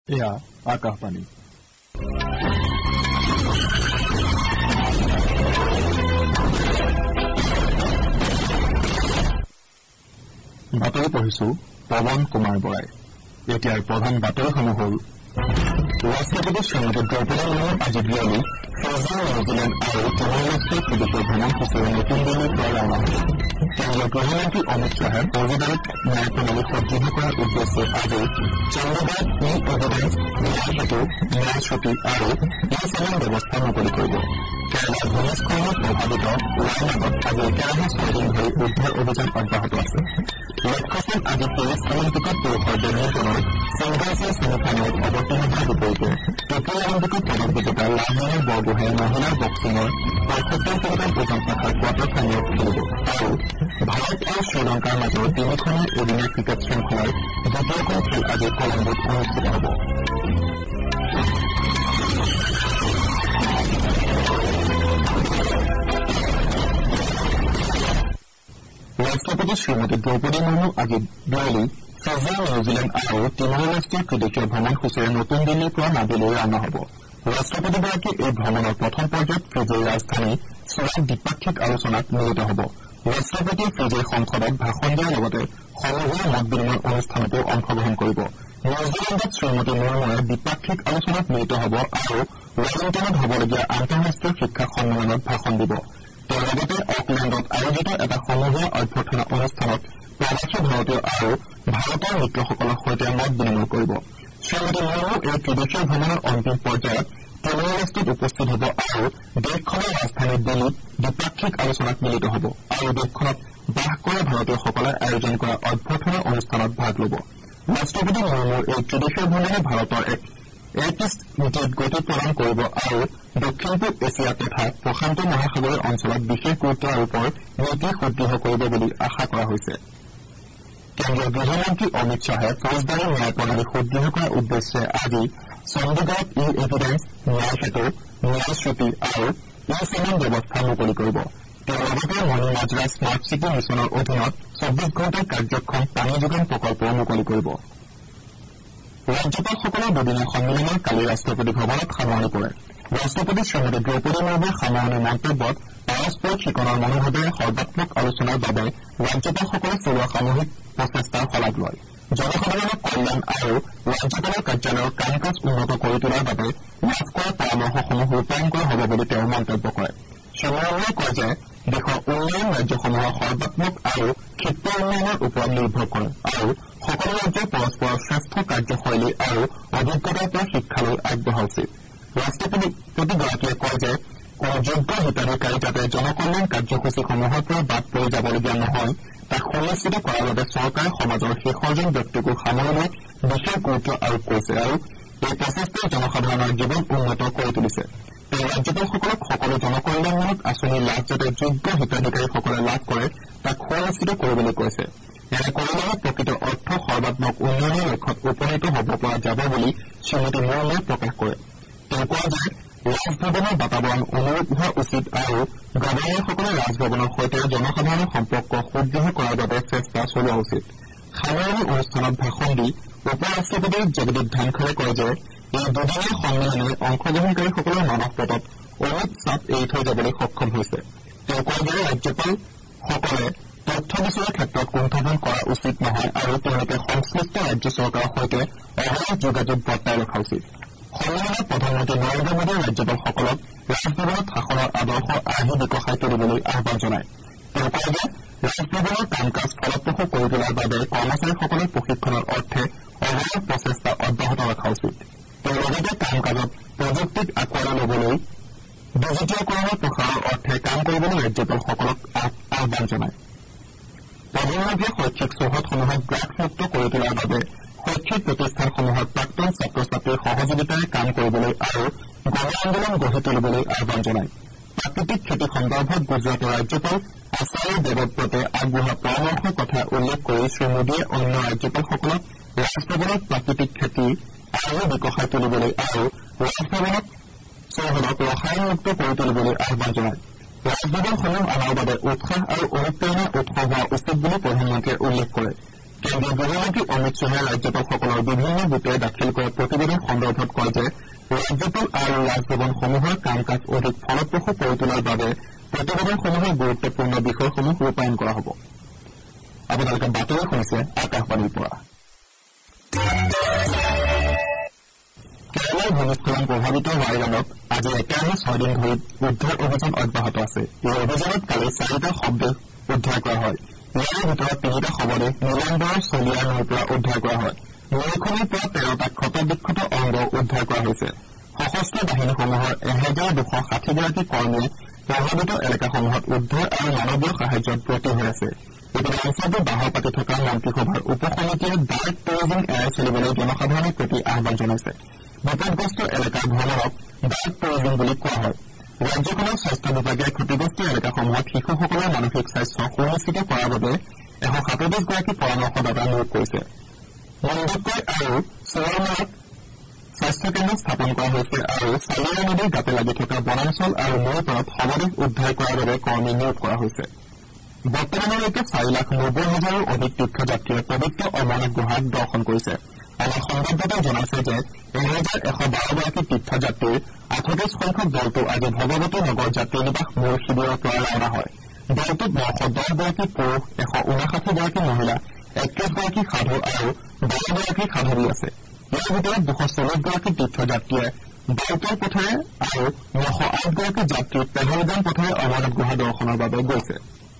এয়া আকাশবাণী। বাতৰি পঢ়িছো পৱন কুমাৰ বৰাই। এতিয়াৰ প্ৰধান বাতৰিসমূহ হ'ল ৰাষ্ট্ৰপতি শ্ৰীমতী দ্ৰৌপদী মুৰ্মু আজি বিয়লি ফ্ৰান্স, নিউজিলেণ্ড আৰু টিমৰ-লেষ্টে বিদেশৰ ভ্ৰমণসূচীৰে নতুন দিল্লীৰ পৰা ৰাওনা হ'ব। কেন্দ্ৰীয় গৃহমন্ত্ৰী অমিত শ্বাহে ফৌজদাৰীত ন্যায় প্ৰণালী সুদৃঢ় কৰাৰ উদ্দেশ্যে আজি চণ্ডীগড়ত ই-এভিডেন্স, ন্যায় সেতু, ন্যায় শ্ৰুতি আৰু ই-চালান ব্যৱস্থা মুকলি কৰিব। কেৰালাৰ ভূমিস্খলনত প্ৰভাৱিত ৱায়নাডত আজি একেৰাহে 6 দিন ধৰি উদ্ধাৰ অভিযান অব্যাহত আছে। লক্ষ্যখন আজি পেৰিছ অলিম্পিকত পুৰুষৰ বেডমিণ্টনৰ ছিংগলছৰ ছেমিফাইনেলত অৱতীৰ্ণ হোৱাৰ বিপৰীতে টকিঅ' অলিম্পিকত পদক বিজেতা লাভলিনা বৰগোহাঁয়ে মহিলাৰ বক্সিঙৰ ৭৫ কিলোগ্ৰাম ওজন শাখাৰ কোৱাৰ্টাৰ ফাইনেলত খেলিব আৰু ভাৰত আৰু শ্ৰীলংকাৰ মাজৰ ৩খনীয়া এদিনীয়া ক্ৰিকেট শৃংখলাৰ দ্বিতীয়খন খেল আজি কলম্বোত অনুষ্ঠিত হ'ব। ৰাষ্ট্ৰপতি শ্ৰীমতী দ্ৰৌপদী মুৰ্মু আজি বিয়লি ফ্ৰান্স, নিউজিলেণ্ড আৰু টিমৰ-লেষ্টৰ ত্ৰিদেশীয় ভ্ৰমণসূচীৰে নতুন দিল্লীৰ পৰা নাদিলৈ ৰাওনা হ'ব। ৰাষ্ট্ৰপতিগৰাকী এই ভ্ৰমণৰ প্ৰথম পৰ্যায়ত ফিজিৰ ৰাজধানী চিৰাত দ্বিপাক্ষিক আলোচনাত মিলিত হ'ব। ৰাষ্ট্ৰপতিয়ে ফিজিৰ সংসদত ভাষণ দিয়াৰ লগতে সমূহীয়া মত বিনিময় অনুষ্ঠানতো অংশগ্ৰহণ কৰিব। নিউজিলেণ্ডত শ্ৰীমতী মুৰ্মুৱে দ্বিপাক্ষিক আলোচনাত মিলিত হ'ব আৰু ৱেলিংটনত হ'বলগীয়া আন্তঃৰাষ্ট্ৰীয় শিক্ষা সন্মিলনত ভাষণ দিব। তেওঁ লগতে অকলেণ্ডত আয়োজিত এটা সমূহীয়া অভ্যৰ্থনা অনুষ্ঠানত প্ৰৱাসী ভাৰতীয় আৰু ভাৰতৰ মিত্ৰসকলৰ সৈতে মত বিনিময় কৰিব। শ্ৰীমতী মুৰ্মু এই ত্ৰিদেশীয় ভ্ৰমণৰ অন্তিম পৰ্যায়ত টিমৰ-লেষ্টত উপস্থিত হ'ব আৰু দেশখনৰ ৰাজধানী দিল্লীত দ্বিপাক্ষিক আলোচনাত মিলিত হ'ব আৰু দেশখনত বাস কৰা ভাৰতীয়সকলে আয়োজন কৰা অভ্যৰ্থনা অনুষ্ঠানত ভাগ ল'ব। ৰাষ্ট্ৰপতি মুৰ্মুৰ এই ত্ৰিদেশীয় ভ্ৰমণে ভাৰতৰ এক ইষ্ট নীতিত গতি প্ৰদান কৰিব আৰু দক্ষিণ-পূব এছিয়া তথা প্ৰশান্ত মহাসাগৰীয় অঞ্চলত বিশেষ গুৰুত্ব আৰোপৰ নীতি সুদৃঢ় কৰিব বুলি আশা কৰা হৈছে। কেন্দ্ৰীয় গৃহমন্ত্ৰী অমিত শ্বাহে ফৌজদাৰী ন্যায় প্ৰণালী সুদৃঢ় কৰাৰ উদ্দেশ্যে আজি চণ্ডীগড়ত ই-এভিডেন্স, ন্যায় সেতু, ন্যায় শ্ৰুতি আৰু ই-চালান ব্যৱস্থা মুকলি কৰিব। তেওঁ লগতে মণি মাজৰা স্মাৰ্ট চিটি মিছনৰ অধীনত ২৪ ঘণ্টা কাৰ্যক্ষম পানী যোগান প্ৰকল্পও মুকলি কৰিব। ৰাজ্যপালসকলৰ দুদিনীয়া সন্মিলনৰ কালি ৰাষ্ট্ৰপতি ভৱনত সামৰণি পৰে। ৰাষ্ট্ৰপতি শ্ৰীমতী দ্ৰৌপদী মুৰ্মুৱে সামৰণি মন্তব্যত পাৰস্পৰিক শিকনৰ মনোভাৱেৰে সৰ্বাত্মক আলোচনাৰ বাবে ৰাজ্যপালসকলে চলোৱা সামূহিক প্ৰচেষ্টাৰ শলাগ লয়। জনসাধাৰণৰ কল্যাণ আৰু ৰাজ্যপালৰ কাৰ্যালয়ৰ কাম কাজ উন্নত কৰি তোলাৰ বাবে লাভ কৰা পৰামৰ্শসমূহ ৰূপায়ণ কৰা হ'ব বুলি তেওঁ মন্তব্য কৰে। শ্ৰীমুৰ্মুৱে কয় যে দেশৰ উন্নয়ন ৰাজ্যসমূহৰ সৰ্বাত্মক আৰু ক্ষিপ্ৰ উন্নয়নৰ ওপৰত নিৰ্ভৰ কৰে আৰু সকলো ৰাজ্যই পৰস্পৰৰ শ্ৰেষ্ঠ কাৰ্যশৈলী আৰু অভিজ্ঞতাৰ পৰা শিক্ষা লৈ আগবঢ়া উচিত। ৰাষ্ট্ৰপতিগৰাকীয়ে কয় যে কোনো যোগ্য হিতাধিকাৰী যাতে জনকল্যাণ কাৰ্যসূচীসমূহৰ পৰা বাদ পৰি যাবলগীয়া নহয় তাক সুনিশ্চিত কৰাৰ বাবে চৰকাৰে সমাজৰ শেষৰজন ব্যক্তিকো সামৰি লৈ বিশেষ গুৰুত্ব আৰোপ কৰিছে আৰু এই প্ৰচেষ্টাই জনসাধাৰণৰ জীৱন উন্নত কৰি তুলিছে। তেওঁ ৰাজ্যপালসকলক সকলো জনকল্যাণমূলক আঁচনিৰ লাভ যাতে যোগ্য হিতাধিকাৰীসকলে লাভ কৰে তাক সুনিশ্চিত কৰিবলৈ কৈছে। এনে কৰিলেহে প্ৰকৃত অৰ্থ সৰ্বাত্মক উন্নয়নৰ লক্ষ্যত উপনীত হ'ব পৰা যাব বুলি শ্ৰীমতী মুৰ্মুৱে প্ৰকাশ কৰে। তেওঁ কয় যে ৰাজভৱনৰ বাতাবৰণ অনুৰূপ হোৱা উচিত আৰু গৱৰ্ণৰসকলে ৰাজভৱনৰ সৈতে জনসাধাৰণৰ সম্পৰ্ক সুদৃঢ় কৰাৰ বাবে চেষ্টা চলোৱা উচিত। সামৰণি অনুষ্ঠানত ভাষণ দি উপ ৰাষ্ট্ৰপতি জগদীপ ধনখৰে কয় যে এই দুদিনীয়া সন্মিলনে অংশগ্ৰহণকাৰীসকলৰ মানসপটত অমিত চাপ এৰি থৈ যাবলৈ সক্ষম হৈছে। তেওঁ কয় যে ৰাজ্যপালসকলে তথ্য বিচৰাৰ ক্ষেত্ৰত কুণ্ঠাবোধ কৰা উচিত নহয় আৰু তেওঁলোকে সংশ্লিষ্ট ৰাজ্য চৰকাৰৰ সৈতে অবাধ যোগাযোগ বৰ্তাই ৰখা উচিত। সন্মিলনত প্ৰধানমন্ত্ৰী নৰেন্দ্ৰ মোদীয়ে ৰাজ্যপালসকলক ৰাজভৱনত শাসনৰ আদৰ্শ আৰ্হি বিকশাই তুলিবলৈ আহ্বান জনায়। তেওঁ কয় যে ৰাজভৱনৰ কাম কাজ ফলপ্ৰসূ কৰি তোলাৰ বাবে কৰ্মচাৰীসকলৰ প্ৰশিক্ষণৰ অৰ্থে অৱশ্যে প্ৰচেষ্টা অব্যাহত ৰখা উচিত। তেওঁ লগতে কাম কাজত প্ৰযুক্তিক আঁকোৱালি ল'বলৈ ডিজিটীয়কৰণৰ প্ৰসাৰৰ অৰ্থে কাম কৰিবলৈ ৰাজ্যপালসকলক আহ্বান জনায়। প্ৰধানমন্ত্ৰীয়ে শৈক্ষিক চৌহদসমূহক ড্ৰাগছমুক্ত কৰি তোলাৰ বাবে শৈক্ষিক প্ৰতিষ্ঠানসমূহত প্ৰাক্তন ছাত্ৰ ছাত্ৰীৰ সহযোগিতাৰে কাম কৰিবলৈ আৰু গণ আন্দোলন গঢ়ি তুলিবলৈ আহ্বান জনায়। প্ৰাকৃতিক খেতি সন্দৰ্ভত গুজৰাটৰ ৰাজ্যপাল আচাৰ্য দেৱব্ৰতে আগবঢ়োৱা পৰামৰ্শৰ কথা উল্লেখ কৰি শ্ৰীমোদীয়ে অন্য ৰাজ্যপালসকলক ৰাজভৱনত প্ৰাকৃতিক খেতি আৰু বিকশাই তুলিবলৈ আৰু ৰাজভৱনত চৌহদক ৰসায়নমুক্ত কৰি তুলিবলৈ আহ্বান জনায়। ৰাজভৱনসমূহ আমাৰ বাবে উৎসাহ আৰু অনুপ্ৰেৰণাৰ উৎস হোৱা উচিত বুলি প্ৰধানমন্ত্ৰীয়ে উল্লেখ কৰে। কেন্দ্ৰীয় গৃহমন্ত্ৰী অমিত শ্বাহে ৰাজ্যপালসকলৰ বিভিন্ন গোটে দাখিল কৰা প্ৰতিবেদন সন্দৰ্ভত কয় যে ৰাজ্যপাল আৰু ৰাজভৱনসমূহৰ কাম কাজ অধিক ফলপ্ৰসূ কৰি তোলাৰ বাবে প্ৰতিবেদনসমূহৰ গুৰুত্বপূৰ্ণ বিষয়সমূহ ৰূপায়ণ কৰা হ'ব। আপোনালোকে বাতৰি শুনিছে আকাশবাণীৰ পৰা। কেৰালাৰ ভূমিস্খলন প্ৰভাৱিত ৱাইৰাণত আজি একেৰাহে 6 দিন ধৰি উদ্ধাৰ অভিযান অব্যাহত আছে। এই অভিযানত কালি 4টা শৱদেহ উদ্ধাৰ কৰা হয়। ইয়াৰ ভিতৰত 3টা শৱদেহ নীলাম্বৰৰ চলিয়া নৈৰ পৰা উদ্ধাৰ কৰা হয়। নৈখনৰ পৰা 13টা ক্ষতবিক্ষত অংগ উদ্ধাৰ কৰা হৈছে। সশস্ত্ৰ বাহিনীসমূহৰ 1260গৰাকী কৰ্মীয়ে প্ৰভাৱিত এলেকাসমূহত উদ্ধাৰ আৰু মানৱীয় সাহায্যত ব্ৰতী হৈ আছে। ইপিনে অঞ্চলটোত বাহৰ পাতি থকা মন্ত্ৰীসভাৰ উপসমিতিয়ে ডাৰ্ক টুৰিজিম এৰাই চলিবলৈ জনসাধাৰণৰ প্ৰতি আহ্বান জনাইছে। বিপদগ্ৰস্ত এলেকাৰ ভ্ৰমণক ডাৰ্ক টুৰিজিম বুলি কোৱা হয়। ৰাজ্যখনৰ স্বাস্থ্য বিভাগে ক্ষতিগ্ৰস্ত এলেকাসমূহত শিশুসকলৰ মানসিক স্বাস্থ্য সুনিশ্চিত কৰাৰ বাবে 127গৰাকী পৰামৰ্শদাতা নিয়োগ কৰিছে। মন্দকৈ আৰু চৌৰমাৰত স্বাস্থ্যকেন্দ্ৰ স্থাপন কৰা হৈছে আৰু চালিয়া নদীৰ গাতে লাগি থকা বনাঞ্চল আৰু নৈৰ পাৰত শৱদেহ উদ্ধাৰ কৰাৰ বাবে কৰ্মী নিয়োগ কৰা হৈছে। বৰ্তমানলৈকে 4,90,000ৰো অধিক তীৰ্থযাত্ৰীয়ে পবিত্ৰ অমৰনাথ গুহাত দৰ্শন কৰিছে। আমাৰ সংবাদদাতাই জনাইছে যে 1,112গৰাকী তীৰ্থযাত্ৰীৰ 38 সংখ্যক দলটো আজি ভগৱতী নগৰ যাত্ৰী নিবাস মূল শিবিৰৰ পৰা ৰাওনা হয়। দলটোত 910গৰাকী পুৰুষ, 159গৰাকী মহিলা, 31গৰাকী সাধু আৰু 12গৰাকী সাধৱী আছে। ইয়াৰ ভিতৰত 240গৰাকী তীৰ্থযাত্ৰীয়ে বাল্টাৰ পথেৰে আৰু 908গৰাকী যাত্ৰী পেহেলগাম পথেৰে অমৰনাথ গুহা দৰ্শনৰ বাবে গৈছে।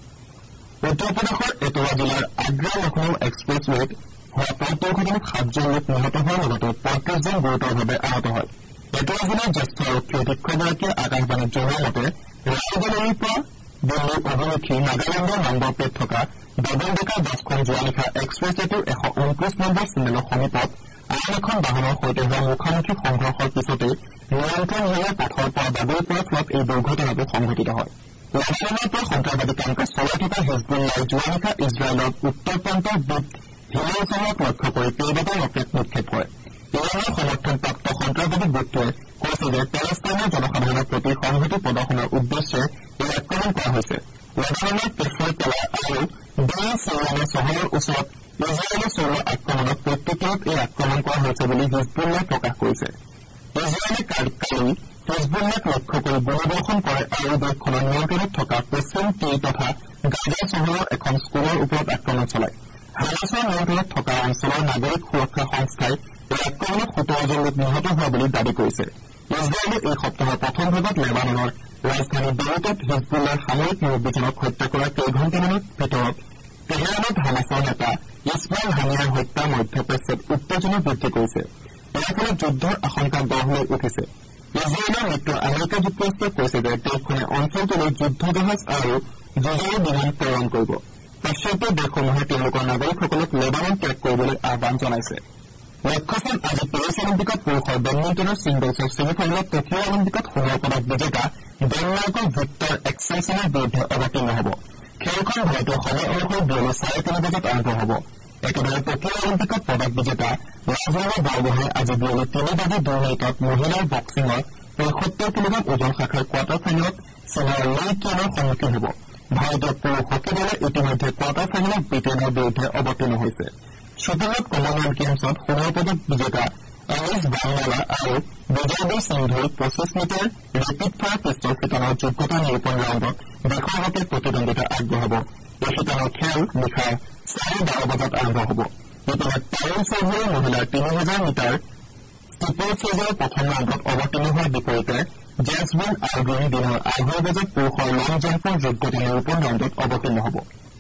উত্তৰ প্ৰদেশৰ এটোৱা জিলাৰ আগ্ৰা লক্ষ্ণৌ এক্সপ্ৰেছৱেত হোৱা পথ দুৰ্ঘটনাত 7জন লোক নিহত হোৱাৰ লগতে 35জন গুৰুতৰভাৱে আহত হয়। এটোৱা জিলাৰ জ্যেষ্ঠ আৰক্ষী অধীক্ষকগৰাকীয়ে আকাশবাণীত জনোৱা মতে ৰায়বৰেলীৰ পৰা দিল্লীৰ অভিমুখী নাগালেণ্ডৰ নম্বৰ প্লেট থকা ডাবল ডেকাৰ বাছখন যোৱা নিশা এক্সপ্ৰেছৱেটোৰ 129 নম্বৰ চিগনেলৰ সমীপত আন এখন বাহনৰ সৈতে হোৱা মুখামুখি সংঘৰ্ষৰ পিছতেই নিয়ন্ত্ৰণ হেৰুৱাই পথৰ পৰা বাগৰি পৰাৰ ফলত এই দুৰ্ঘটনাটো সংঘটিত হয়। লেবাননৰ পৰা সন্ত্ৰাসবাদী কাম কাজ চলাই থকা হিজবুল্লাই যোৱা নিশা ইজৰাইলৰ উত্তৰ প্ৰান্তৰ দ্বীপ হিমেল চহৰক লক্ষ্য কৰি কেইবাটাও ৰকেট নিক্ষেপ কৰে। ইৰানৰ সমৰ্থনপ্ৰাপ্ত সন্ত্ৰাসবাদী গোটটোৱে কৈছে যে পেলেষ্টাইনৰ জনসাধাৰণৰ প্ৰতি সংহতি প্ৰদৰ্শনৰ উদ্দেশ্যে এই আক্ৰমণ কৰা হৈছে। লেবাননৰ পেছাৰপেলা আৰু বেইন চিৰিয়ানে চহৰৰ ওচৰত ইজৰাইলে চলোৱা আক্ৰমণক প্ৰত্যুত্তৰত এই আক্ৰমণ কৰা হৈছে বুলি হিজবুল্লাই প্ৰকাশ কৰিছে। ইজৰাইলে কালি হিজবুল্লাক লক্ষ্য কৰি গুলীবৰ্ষণ কৰে আৰু দেশখনৰ নিয়ন্ত্ৰণত থকা পশ্চিম তীৰ তথা গাজা চহৰৰ এখন স্কুলৰ ওপৰত আক্ৰমণ চলায়। হামাছৰ নিয়ন্ত্ৰণত থকা অঞ্চলৰ নাগৰিক সুৰক্ষা সংস্থাই এই আক্ৰমণত 17জন লোক নিহত হোৱা বুলি দাবী কৰিছে। ইজৰাইলে এই সপ্তাহৰ প্ৰথম ভাগত লেবাননৰ ৰাজধানী বেইৰুটত হিজবুল্লাৰ সামৰিক মুৰব্বীজনক হত্যা কৰাৰ কেইঘণ্টামানৰ ভিতৰত তেহৰাণত হামাছৰ নেতা ইছমাইল হানিয়াৰ হত্যা মধ্যপ্ৰাচ্যত উত্তেজনা বৃদ্ধি কৰিছে। ইয়াৰ ফলত যুদ্ধৰ আশংকা গঢ় লৈ উঠিছে। ইজৰাইলৰ মিত্ৰ আমেৰিকা যুক্তৰাষ্ট্ৰই কৈছে যে দেশখনে অঞ্চলটোলৈ যুদ্ধ জাহাজ আৰু যুঁজাৰু বিমান প্ৰেৰণ কৰিব। পাশ্চাত্য দেশসমূহে তেওঁলোকৰ নাগৰিকসকলক লেবানন ত্যাগ কৰিবলৈ আহ্বান জনাইছে। লক্ষ্যখন আজি পেৰিছ অলিম্পিকত পুৰুষৰ বেডমিণ্টনৰ ছিংগলছৰ ছেমিফাইনেলত টকিঅ' অলিম্পিকত সোণৰ পদক বিজেতা ডেনমাৰ্কৰ ভিক্টৰ এক্সেলছেনৰ বিৰুদ্ধে অৱতীৰ্ণ হ'ব। খেলখন ভাৰতীয় সময় অনুসৰি বিয়লি 3:30 বজাত আৰম্ভ হ'ব। একেদৰে টকিঅ' অলিম্পিকত পদক বিজেতা ৰাজেন্দ্ৰ বৰগোহাঁই আজি বিয়লি 3:02 মহিলাৰ বক্সিঙৰ 75 কিলোগ্ৰাম ওজন শাখাৰ কোৱাৰ্টাৰ ফাইনেলত চীনৰ লি কিয়ানৰ সন্মুখীন হ'ব। ভাৰতীয় পুৰুষ হকী দলে ইতিমধ্যে কোৱাৰ্টাৰ ফাইনেলত ব্ৰিটেইনৰ বিৰুদ্ধে অৱতীৰ্ণ হৈছে। শ্বুটিঙত কমনৱেলথ গেমছত সোণৰ পদক বিজেতা এনিছ বানৱালা আৰু বিজয়বীৰ সিন্ধুৰ 25 মিটাৰ ৰেপিড ফায়াৰ পিষ্টল শিতানৰ যোগ্যতা নিৰূপণ ৰাউণ্ডত দেশৰ হকে প্ৰতিদ্বন্দ্বিতা আগবঢ়াব। এই শিতানৰ খেল নিশা 12:30 বজাত আৰম্ভ হ'ব। ইপিনে তাৰুণ চৌধুৰীৰ মহিলাৰ 3000 মিটাৰ ষ্টিপল চেজৰ প্ৰথম ৰাউণ্ডত অৱতীৰ্ণ হোৱাৰ বিপৰীতে জেছমিন আলগ্ৰিন দিনৰ 2:30 বজাত পুৰুষৰ লং জাম্পৰ যোগ্যতা নিৰূপণ ৰাউণ্ডত অৱতীৰ্ণ হ'ব।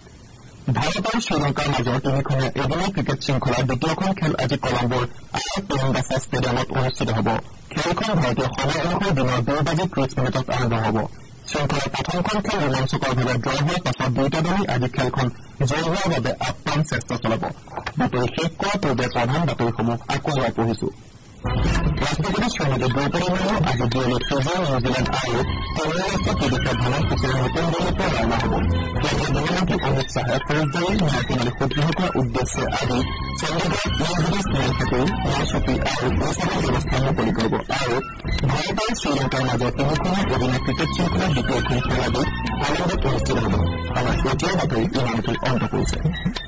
ভাৰত আৰু শ্ৰীলংকাৰ মাজৰ তিনিখনীয়া এদিনীয়া ক্ৰিকেট শৃংখলাৰ দ্বিতীয়খন খেল আজি কলম্বোৰ পেৰেম্বাছা ষ্টেডিয়ামত অনুষ্ঠিত হ'ব। খেলখন ভাৰতীয় সময় অনুসৰি দিনৰ 2:30 আৰম্ভ হ'ব। শৃংখলাৰ প্ৰথমখন খেল ৰোমাঞ্চকৰভাৱে ড্ৰ হোৱাৰ পাছত দুয়োটা দলেই আজি খেলখন জয় হোৱাৰ বাবে আপ্ৰাণ চেষ্টা চলাব। বাতৰি শেষ কৰাৰ পূৰ্বে প্ৰধান বাতৰিসমূহ আকৌ এবাৰ পঢ়িছো। ৰাষ্ট্ৰপতি শ্ৰীমতী দ্ৰৌপদী মুৰ্মু আজি বিয়লি ফিজি, নিউজিলেণ্ড আৰু তিনিৰাষ্ট্ৰীয় বিদেশীয় ভ্ৰমণসূচীৰে নতুন দিল্লীৰ পৰা ৰাওনা হ'ব। কেন্দ্ৰীয় গৃহমন্ত্ৰী অমিত শ্বাহে ফৌজদাৰী ন্যায় প্ৰণালী সুদৃঢ় কৰাৰ উদ্দেশ্যে আজি চণ্ডীগড়ত ইনভেষ্ট ন্যায় সেতু, ন্যায় চকী আৰু পৰিচালন ব্যৱস্থা মুকলি কৰিব আৰু ভাৰত আৰু শ্ৰীলংকাৰ মাজৰ তিনিখনীয়া এদিনীয়া ক্ৰিকেট শৃংখলাৰ দ্বিতীয়খন খেল আজি কলম্বোত অনুষ্ঠিত হ'ব। আমাৰ এতিয়াৰ বাতৰি ইমানতে অন্ত পৰিছে।